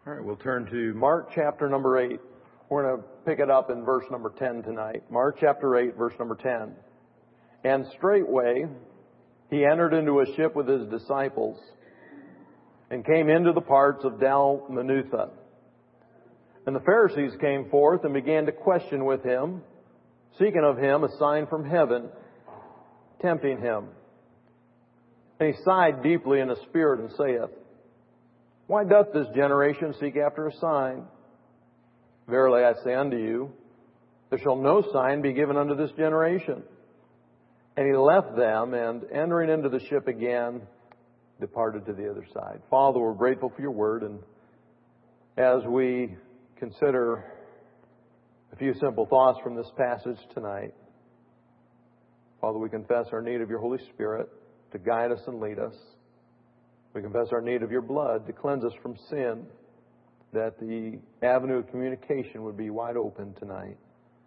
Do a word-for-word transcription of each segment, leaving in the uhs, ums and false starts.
All right, we'll turn to Mark chapter number eight. We're going to pick it up in verse number ten tonight. Mark chapter eight, verse number ten. And straightway he entered into a ship with his disciples and came into the parts of Dalmanutha. And the Pharisees came forth and began to question with him, seeking of him a sign from heaven, tempting him. And he sighed deeply in the spirit and saith, Why doth this generation seek after a sign? Verily I say unto you, there shall no sign be given unto this generation. And he left them, and entering into the ship again, departed to the other side. Father, we're grateful for your word, and as we consider a few simple thoughts from this passage tonight, Father, we confess our need of your Holy Spirit to guide us and lead us. We confess our need of your blood to cleanse us from sin, that the avenue of communication would be wide open tonight.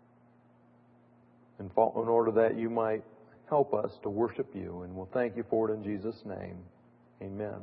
In order that you might help us to worship you, and we'll thank you for it in Jesus' name. Amen.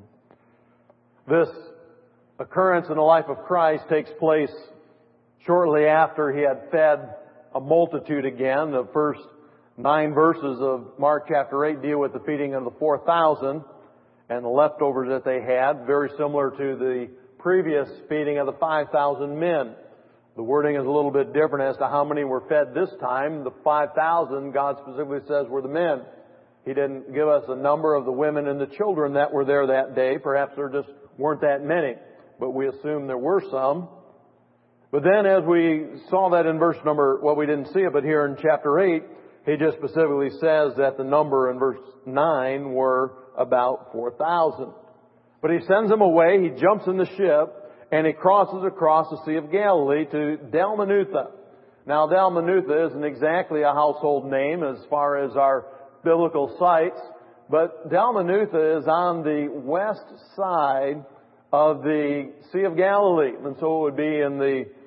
This occurrence in the life of Christ takes place shortly after he had fed a multitude again. The first nine verses of Mark chapter eight deal with the feeding of the four thousand and the leftovers that they had, very similar to the previous feeding of the five thousand men. The wording is a little bit different as to how many were fed this time. The five thousand, God specifically says, were the men. He didn't give us a number of the women and the children that were there that day. Perhaps there just weren't that many, but we assume there were some. But then as we saw that in verse number, well, we didn't see it, but here in chapter eight, he just specifically says that the number in verse nine were about four thousand. But he sends them away, he jumps in the ship, and he crosses across the Sea of Galilee to Dalmanutha. Now, Dalmanutha isn't exactly a household name as far as our biblical sites, but Dalmanutha is on the west side of the Sea of Galilee. And so it would be in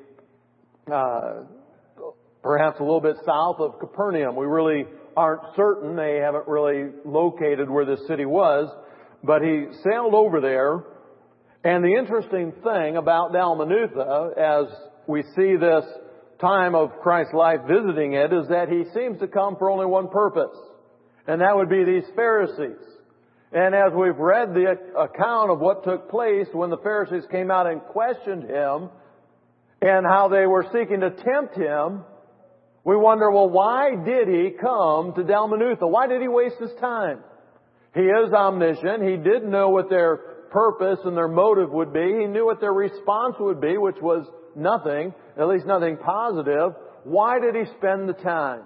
the, uh, perhaps a little bit south of Capernaum. We really aren't certain. They haven't really located where this city was. But he sailed over there. And the interesting thing about Dalmanutha, as we see this time of Christ's life visiting it, is that he seems to come for only one purpose. And that would be these Pharisees. And as we've read the account of what took place when the Pharisees came out and questioned him and how they were seeking to tempt him, we wonder, well, why did he come to Dalmanutha? Why did he waste his time? He is omniscient. He did know what their purpose and their motive would be. He knew what their response would be, which was nothing, at least nothing positive. Why did he spend the time?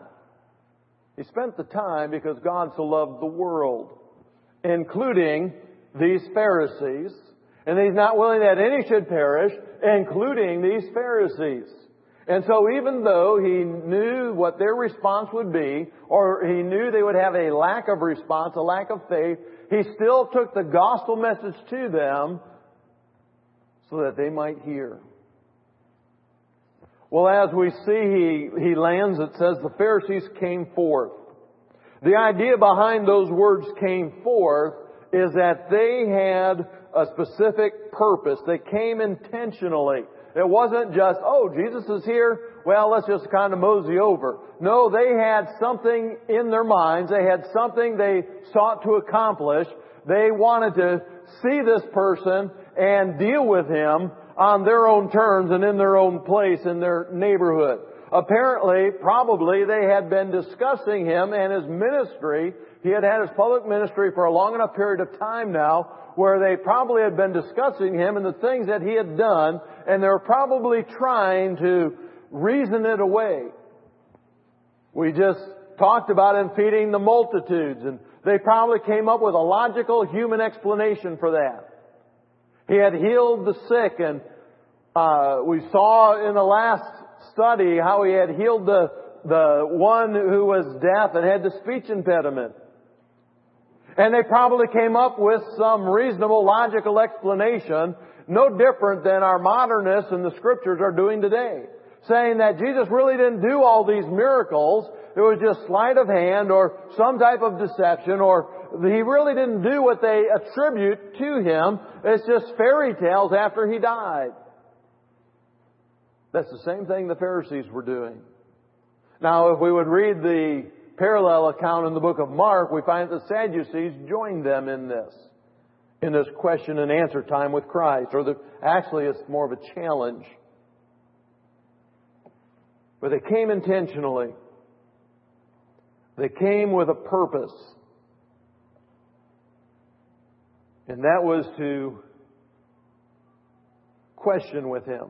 He spent the time because God so loved the world, including these Pharisees. And He's not willing that any should perish, including these Pharisees. And so even though He knew what their response would be, or He knew they would have a lack of response, a lack of faith, He still took the gospel message to them so that they might hear. Well, as we see he, he lands, it says the Pharisees came forth. The idea behind those words came forth is that they had a specific purpose. They came intentionally. It wasn't just, oh, Jesus is here, well, let's just kind of mosey over. No, they had something in their minds. They had something they sought to accomplish. They wanted to see this person and deal with him on their own terms and in their own place in their neighborhood. Apparently, probably they had been discussing him and his ministry. He had had his public ministry for a long enough period of time now where they probably had been discussing him and the things that he had done, and they were probably trying to reason it away. We just talked about him feeding the multitudes, and they probably came up with a logical human explanation for that. He had healed the sick, and uh, we saw in the last study how he had healed the, the one who was deaf and had the speech impediment. And they probably came up with some reasonable, logical explanation, no different than our modernists in the Scriptures are doing today, saying that Jesus really didn't do all these miracles. It was just sleight of hand or some type of deception, or He really didn't do what they attribute to Him. It's just fairy tales after He died. That's the same thing the Pharisees were doing. Now, if we would read the parallel account in the book of Mark, we find that the Sadducees joined them in this, in this question and answer time with Christ. Or the, actually, it's more of a challenge. But they came intentionally. They came with a purpose. And that was to question with Him.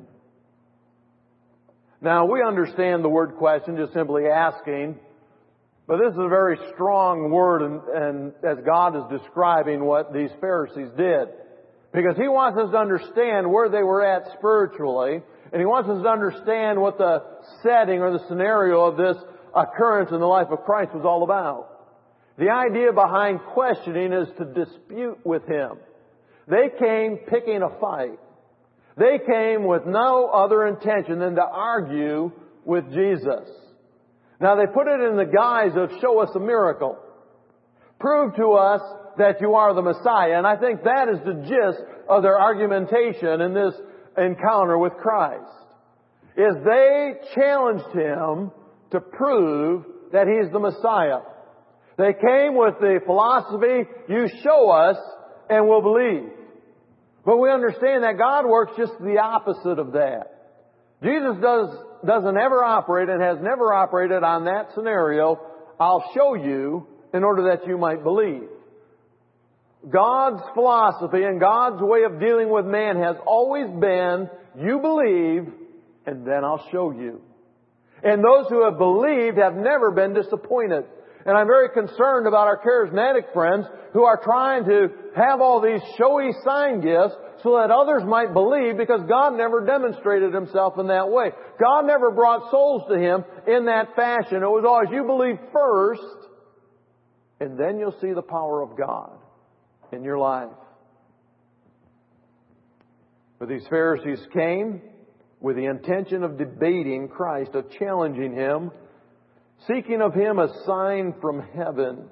Now, we understand the word question, just simply asking. But this is a very strong word, and, and as God is describing what these Pharisees did. Because He wants us to understand where they were at spiritually, and He wants us to understand what the setting or the scenario of this occurrence in the life of Christ was all about. The idea behind questioning is to dispute with Him. They came picking a fight. They came with no other intention than to argue with Jesus. Now they put it in the guise of show us a miracle. Prove to us that you are the Messiah. And I think that is the gist of their argumentation in this encounter with Christ. Is they challenged Him to prove that He's the Messiah. They came with the philosophy, you show us and we'll believe. But we understand that God works just the opposite of that. Jesus does, doesn't ever operate and has never operated on that scenario, I'll show you in order that you might believe. God's philosophy and God's way of dealing with man has always been, you believe and then I'll show you. And those who have believed have never been disappointed. And I'm very concerned about our charismatic friends who are trying to have all these showy sign gifts so that others might believe, because God never demonstrated Himself in that way. God never brought souls to Him in that fashion. It was always, you believe first, and then you'll see the power of God in your life. But these Pharisees came with the intention of debating Christ, of challenging Him, seeking of Him a sign from heaven.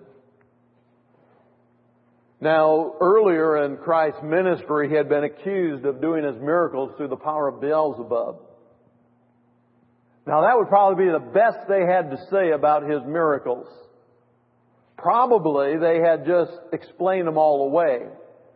Now, earlier in Christ's ministry, He had been accused of doing His miracles through the power of Beelzebub. Now, that would probably be the best they had to say about His miracles. Probably they had just explained them all away.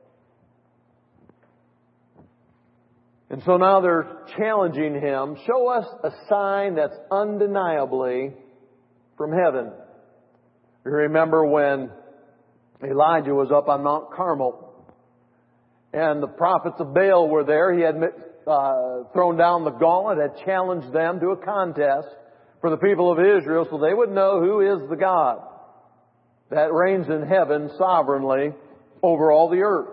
And so now they're challenging Him, show us a sign that's undeniably from heaven. You remember when Elijah was up on Mount Carmel and the prophets of Baal were there. He had uh, thrown down the gauntlet, had challenged them to a contest for the people of Israel so they would know who is the God that reigns in heaven sovereignly over all the earth.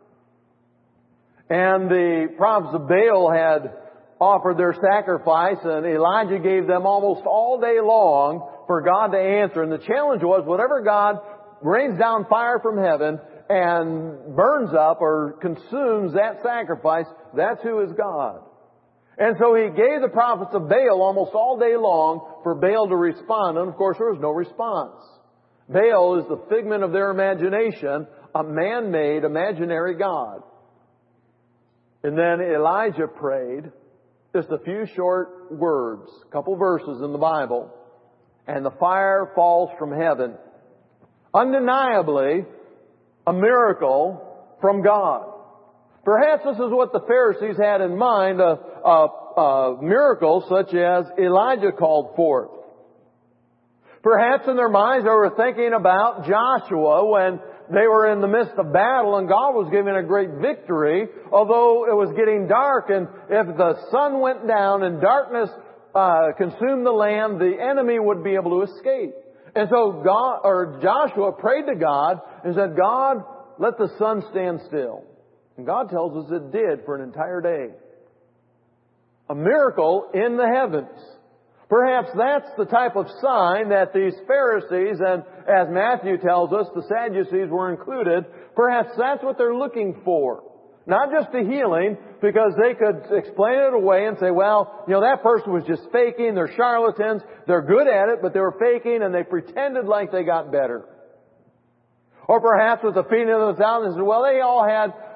And the prophets of Baal had offered their sacrifice, and Elijah gave them almost all day long for God to answer. And the challenge was, whatever God rains down fire from heaven and burns up or consumes that sacrifice, that's who is God. And so He gave the prophets of Baal almost all day long for Baal to respond. And of course there was no response. Baal is the figment of their imagination, a man-made imaginary God. And then Elijah prayed just a few short words, a couple verses in the Bible, and the fire falls from heaven. Undeniably, a miracle from God. Perhaps this is what the Pharisees had in mind, a, a, a miracle such as Elijah called forth. Perhaps in their minds they were thinking about Joshua when they were in the midst of battle and God was giving a great victory, although it was getting dark, and if the sun went down and darkness uh, consumed the land, the enemy would be able to escape. And so God, or Joshua prayed to God and said, God, let the sun stand still. And God tells us it did for an entire day. A miracle in the heavens. Perhaps that's the type of sign that these Pharisees, and as Matthew tells us, the Sadducees were included, perhaps that's what they're looking for. Not just a healing, because they could explain it away and say, well, you know, that person was just faking, they're charlatans, they're good at it, but they were faking and they pretended like they got better. Or perhaps with the feeding of the thousand, they said, well, they all had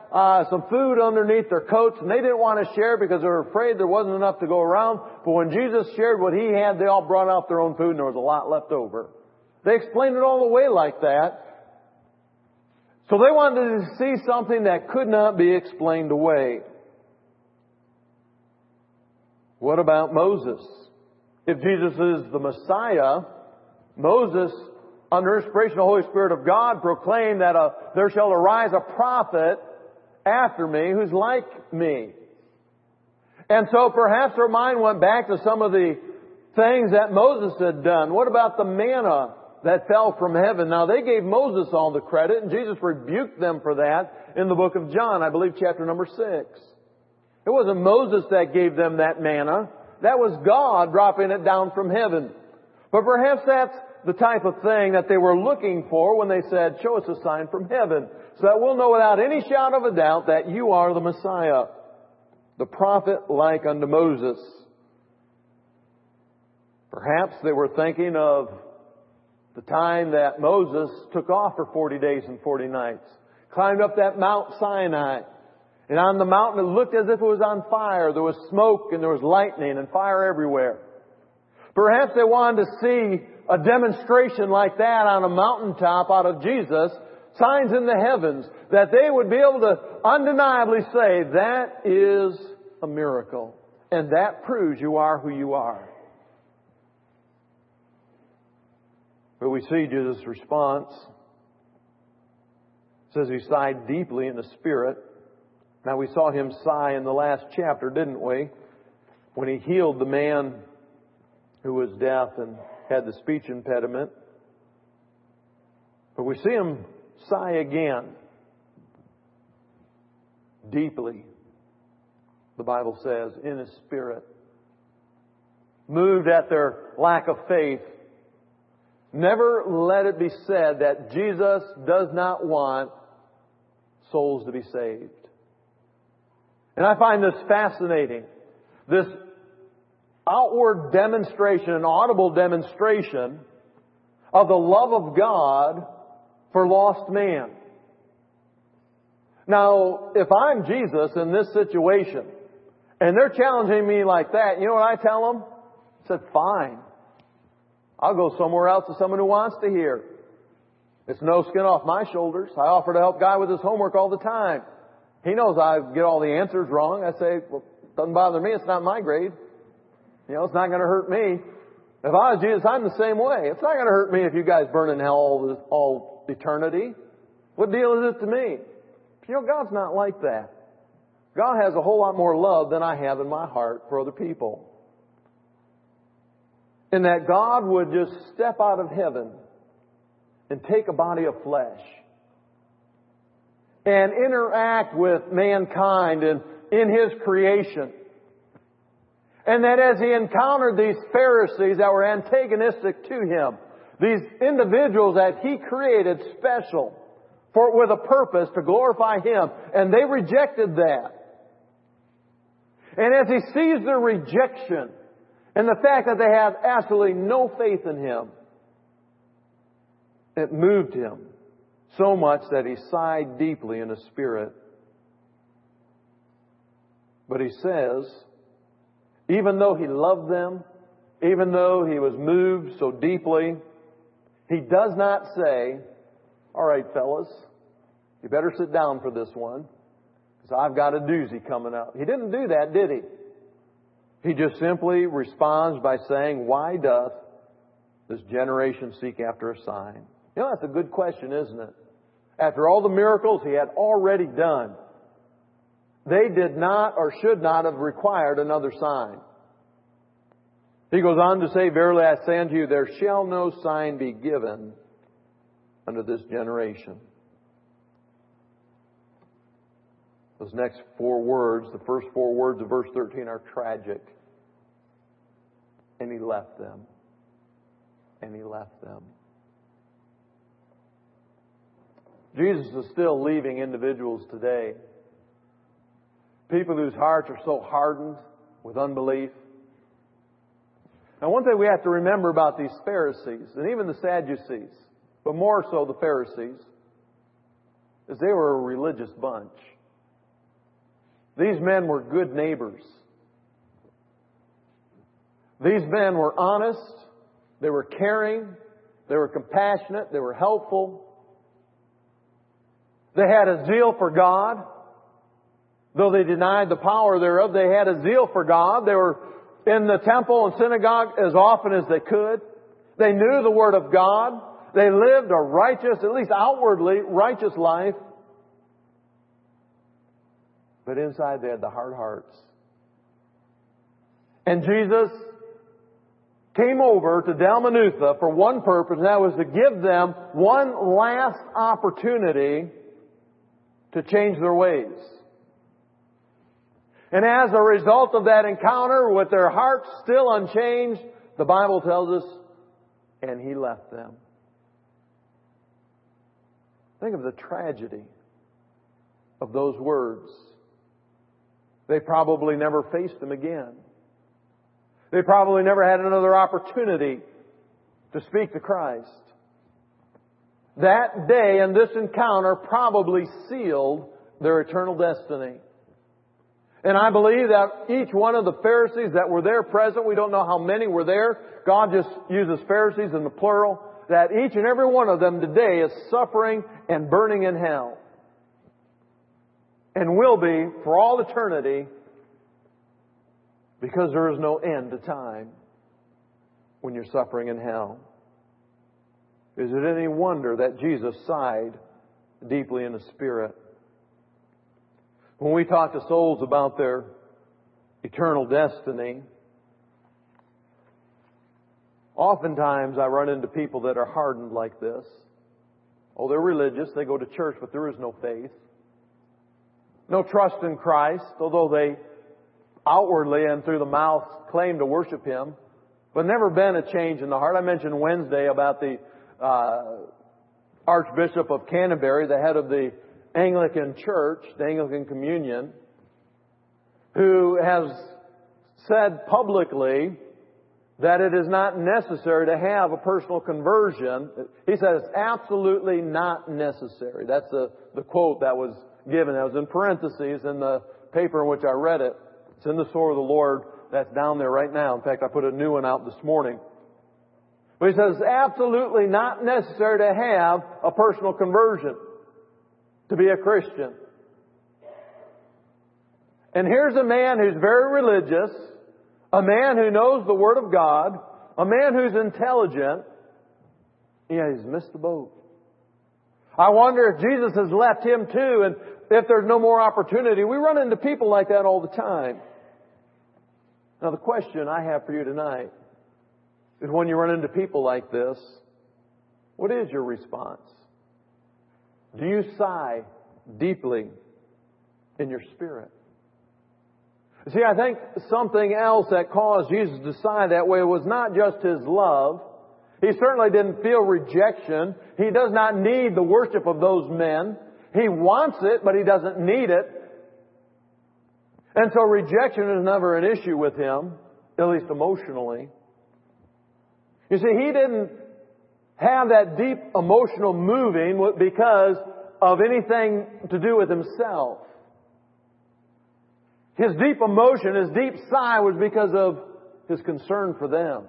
uh, some food underneath their coats, and they didn't want to share because they were afraid there wasn't enough to go around. But when Jesus shared what He had, they all brought out their own food, and there was a lot left over. They explained it all away like that. So they wanted to see something that could not be explained away. What about Moses? If Jesus is the Messiah, Moses, under inspiration of the Holy Spirit of God, proclaimed that a, there shall arise a prophet after me who's like me. And so perhaps their mind went back to some of the things that Moses had done. What about the manna that fell from heaven? Now, they gave Moses all the credit, and Jesus rebuked them for that in the book of John, I believe chapter number six. It wasn't Moses that gave them that manna. That was God dropping it down from heaven. But perhaps that's the type of thing that they were looking for when they said, show us a sign from heaven, so that we'll know without any shadow of a doubt that you are the Messiah, the prophet like unto Moses. Perhaps they were thinking of the time that Moses took off for forty days and forty nights, climbed up that Mount Sinai. And on the mountain it looked as if it was on fire. There was smoke and there was lightning and fire everywhere. Perhaps they wanted to see a demonstration like that on a mountaintop out of Jesus, signs in the heavens, that they would be able to undeniably say, that is a miracle. And that proves you are who you are. But we see Jesus' response. It says He sighed deeply in the Spirit. Now, we saw Him sigh in the last chapter, didn't we? When He healed the man who was deaf and had the speech impediment. But we see Him sigh again. Deeply, the Bible says, in His Spirit. Moved at their lack of faith. Never let it be said that Jesus does not want souls to be saved. And I find this fascinating. This outward demonstration, an audible demonstration of the love of God for lost man. Now, if I'm Jesus in this situation, and they're challenging me like that, you know what I tell them? I said, fine. I'll go somewhere else to someone who wants to hear. It's no skin off my shoulders. I offer to help a guy with his homework all the time. He knows I get all the answers wrong. I say, well, it doesn't bother me. It's not my grade. You know, it's not going to hurt me. If I was Jesus, I'm the same way. It's not going to hurt me if you guys burn in hell all, all eternity. What deal is it to me? You know, God's not like that. God has a whole lot more love than I have in my heart for other people. And that God would just step out of heaven and take a body of flesh and interact with mankind and in His creation. And that as He encountered these Pharisees that were antagonistic to Him, these individuals that He created special for with a purpose to glorify Him, and they rejected that. And as He sees their rejection and the fact that they have absolutely no faith in Him, it moved Him so much that He sighed deeply in His spirit. But He says, even though He loved them, even though He was moved so deeply, He does not say, all right, fellas, you better sit down for this one, because I've got a doozy coming up. He didn't do that, did He? He just simply responds by saying, why doth this generation seek after a sign? You know, that's a good question, isn't it? After all the miracles He had already done, they did not or should not have required another sign. He goes on to say, verily I say unto you, there shall no sign be given unto this generation. Those next four words, the first four words of verse thirteen, are tragic. And He left them. And He left them. Jesus is still leaving individuals today. People whose hearts are so hardened with unbelief. Now, one thing we have to remember about these Pharisees, and even the Sadducees, but more so the Pharisees, is they were a religious bunch. These men were good neighbors. These men were honest. They were caring. They were compassionate. They were helpful. They had a zeal for God. Though they denied the power thereof, they had a zeal for God. They were in the temple and synagogue as often as they could. They knew the Word of God. They lived a righteous, at least outwardly, righteous life. But inside they had the hard hearts. And Jesus came over to Dalmanutha for one purpose, and that was to give them one last opportunity to change their ways. And as a result of that encounter, with their hearts still unchanged, the Bible tells us, and He left them. Think of the tragedy of those words. They probably never faced Him again. They probably never had another opportunity to speak to Christ. That day and this encounter probably sealed their eternal destiny. And I believe that each one of the Pharisees that were there present, we don't know how many were there. God just uses Pharisees in the plural. That each and every one of them today is suffering and burning in hell. And will be for all eternity, because there is no end to time when you're suffering in hell. Is it any wonder that Jesus sighed deeply in the Spirit? When we talk to souls about their eternal destiny, oftentimes I run into people that are hardened like this. Oh, they're religious, they go to church, but there is no faith. No trust in Christ, although they outwardly and through the mouth claim to worship Him, but never been a change in the heart. I mentioned Wednesday about the uh, Archbishop of Canterbury, the head of the Anglican Church, the Anglican Communion, who has said publicly that it is not necessary to have a personal conversion. He said it's absolutely not necessary. That's the, the quote that was given. That was in parentheses in the paper in which I read it. It's in the Sword of the Lord. That's down there right now. In fact, I put a new one out this morning. But he says it's absolutely not necessary to have a personal conversion to be a Christian. And here's a man who's very religious, a man who knows the Word of God, a man who's intelligent. Yeah, he's missed the boat. I wonder if Jesus has left him too, and if there's no more opportunity. We run into people like that all the time. Now the question I have for you tonight is, when you run into people like this, what is your response? Do you sigh deeply in your spirit? See, I think something else that caused Jesus to sigh that way was not just His love. He certainly didn't feel rejection. He does not need the worship of those men. He wants it, but He doesn't need it. And so rejection is never an issue with Him, at least emotionally. You see, He didn't have that deep emotional moving because of anything to do with Himself. His deep emotion, His deep sigh was because of His concern for them.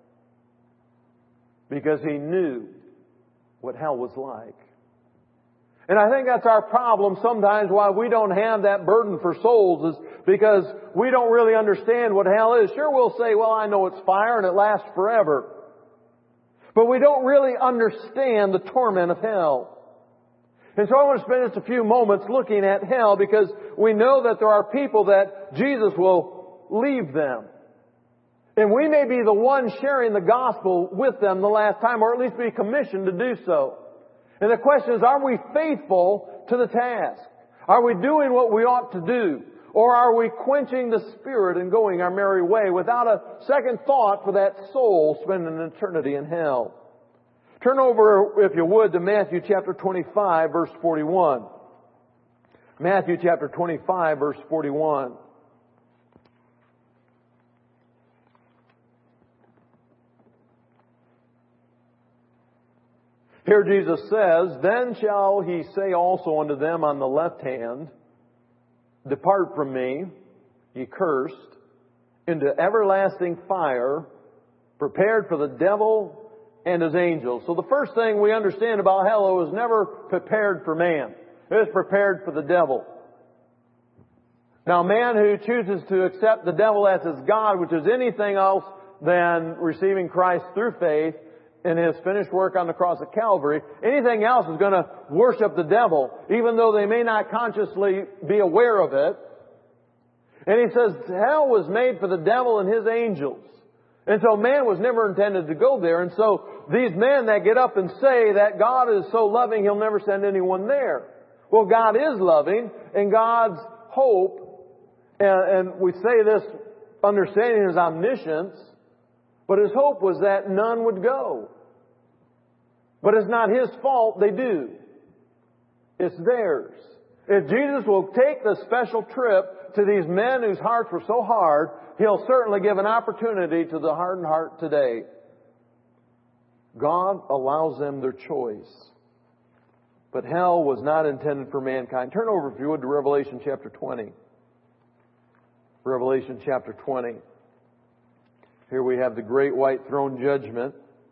Because He knew what hell was like. And I think that's our problem sometimes, why we don't have that burden for souls, is because we don't really understand what hell is. Sure, we'll say, well, I know it's fire and it lasts forever. But we don't really understand the torment of hell. And so I want to spend just a few moments looking at hell, because we know that there are people that Jesus will leave them. And we may be the ones sharing the gospel with them the last time, or at least be commissioned to do so. And the question is, are we faithful to the task? Are we doing what we ought to do? Or are we quenching the Spirit and going our merry way without a second thought for that soul spending an eternity in hell? Turn over, if you would, to Matthew chapter twenty-five, verse forty-one. Matthew chapter twenty-five, verse forty-one. Here Jesus says, "Then shall He say also unto them on the left hand, depart from me, ye cursed, into everlasting fire, prepared for the devil and his angels. So the first thing we understand about hell, it was never prepared for man. It was prepared for the devil. Now, man who chooses to accept the devil as his God, which is anything else than receiving Christ through faith in His finished work on the cross of Calvary, anything else is going to worship the devil, even though they may not consciously be aware of it. And he says, hell was made for the devil and his angels. And so man was never intended to go there. And so these men that get up and say that God is so loving, He'll never send anyone there. Well, God is loving, and God's hope, and, and we say this understanding His omniscience, but His hope was that none would go. But it's not His fault they do. It's theirs. If Jesus will take the special trip to these men whose hearts were so hard, He'll certainly give an opportunity to the hardened heart today. God allows them their choice. But hell was not intended for mankind. Turn over, if you would, to Revelation chapter twenty. Revelation chapter twenty. Here we have the great white throne judgment.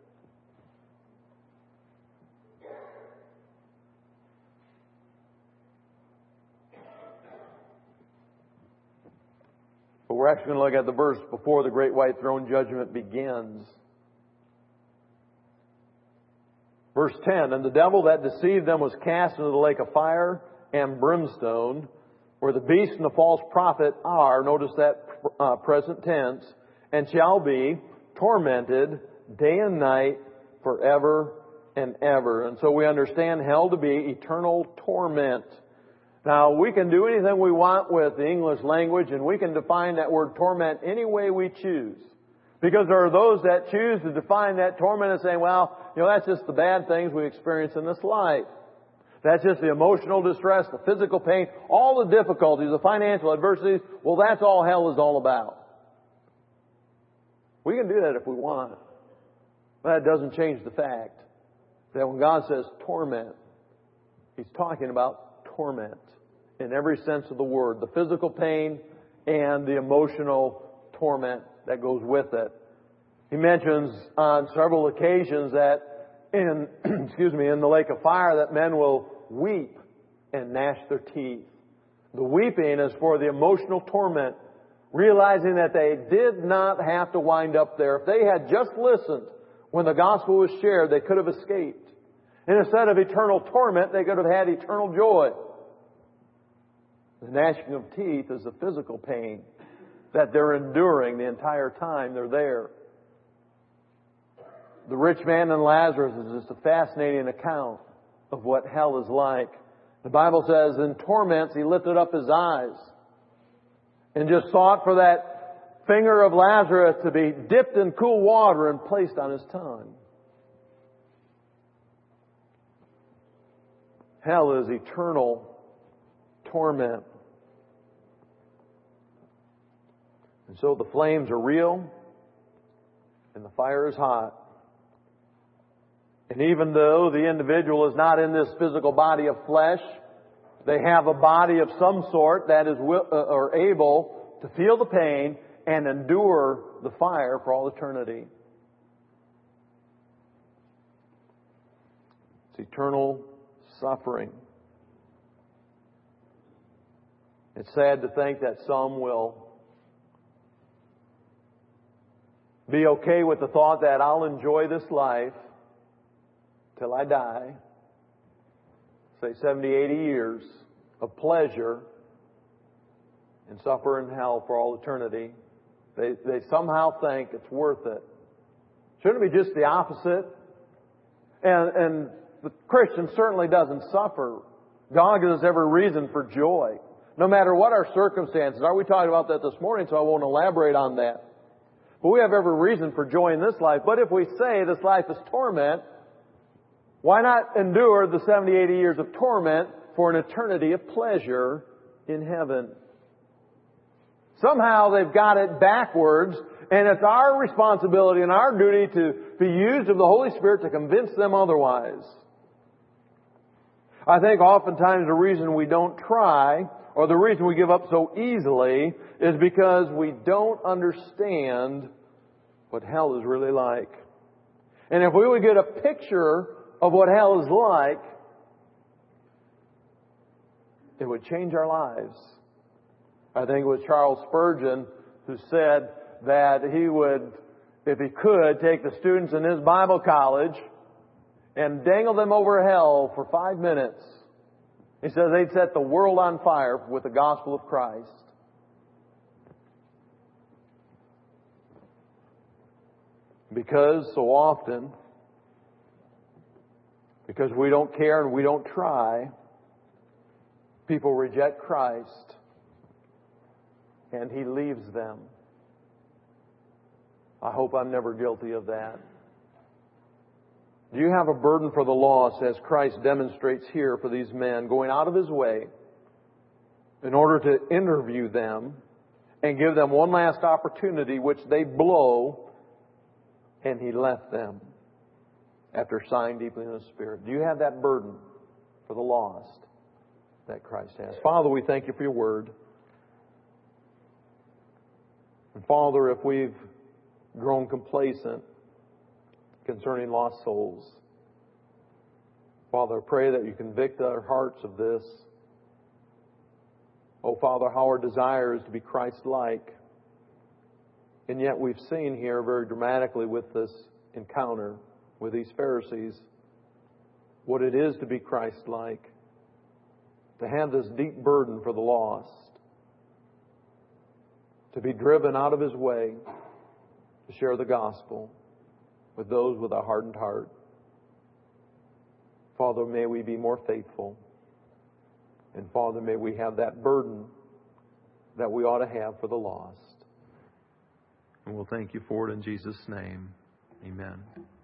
But we're actually going to look at the verse before the great white throne judgment begins. Verse ten, and the devil that deceived them was cast into the lake of fire and brimstone, where the beast and the false prophet are, notice that uh, present tense, and shall be tormented day and night forever and ever. And so we understand hell to be eternal torment. Now, we can do anything we want with the English language, and we can define that word torment any way we choose. Because there are those that choose to define that torment as saying, well, you know, that's just the bad things we experience in this life. That's just the emotional distress, the physical pain, all the difficulties, the financial adversities. Well, that's all hell is all about. We can do that if we want. But that doesn't change the fact that when God says torment, He's talking about torment in every sense of the word. The physical pain and the emotional torment that goes with it. He mentions on several occasions that in, excuse me, in the lake of fire that men will weep and gnash their teeth. The weeping is for the emotional torment, realizing that they did not have to wind up there. If they had just listened when the gospel was shared, they could have escaped. And instead of eternal torment, they could have had eternal joy. The gnashing of teeth is the physical pain that they're enduring the entire time they're there. The rich man and Lazarus is just a fascinating account of what hell is like. The Bible says, in torments he lifted up his eyes and just sought for that finger of Lazarus to be dipped in cool water and placed on his tongue. Hell is eternal torment. And so the flames are real and the fire is hot. And even though the individual is not in this physical body of flesh, they have a body of some sort that is will, uh, or able to feel the pain and endure the fire for all eternity. It's eternal suffering. It's sad to think that some will be okay with the thought that I'll enjoy this life till I die. Say seventy, eighty years of pleasure and suffer in hell for all eternity. They, they somehow think it's worth it. Shouldn't it be just the opposite? And, and the Christian certainly doesn't suffer. God gives us every reason for joy. No matter what our circumstances are. We talked about that this morning, so I won't elaborate on that. But we have every reason for joy in this life. But if we say this life is torment, why not endure the seventy, eighty years of torment for an eternity of pleasure in heaven? Somehow they've got it backwards, and it's our responsibility and our duty to be used of the Holy Spirit to convince them otherwise. I think oftentimes the reason we don't try or the reason we give up so easily is because we don't understand what hell is really like. And if we would get a picture of what hell is like, it would change our lives. I think it was Charles Spurgeon who said that he would, if he could, take the students in his Bible college and dangle them over hell for five minutes. He says they'd set the world on fire with the gospel of Christ. Because so often, because we don't care and we don't try, people reject Christ and He leaves them. I hope I'm never guilty of that. Do you have a burden for the lost, as Christ demonstrates here for these men, going out of His way in order to interview them and give them one last opportunity, which they blow, and He left them after sighing deeply in the Spirit? Do you have that burden for the lost that Christ has? Father, we thank You for Your Word. And Father, if we've grown complacent concerning lost souls, Father, I pray that You convict our hearts of this. Oh, Father, how our desire is to be Christ-like. And yet we've seen here very dramatically with this encounter with these Pharisees what it is to be Christ-like, to have this deep burden for the lost, to be driven out of His way to share the gospel with those with a hardened heart. Father, may we be more faithful. And Father, may we have that burden that we ought to have for the lost. And we'll thank You for it in Jesus' name. Amen.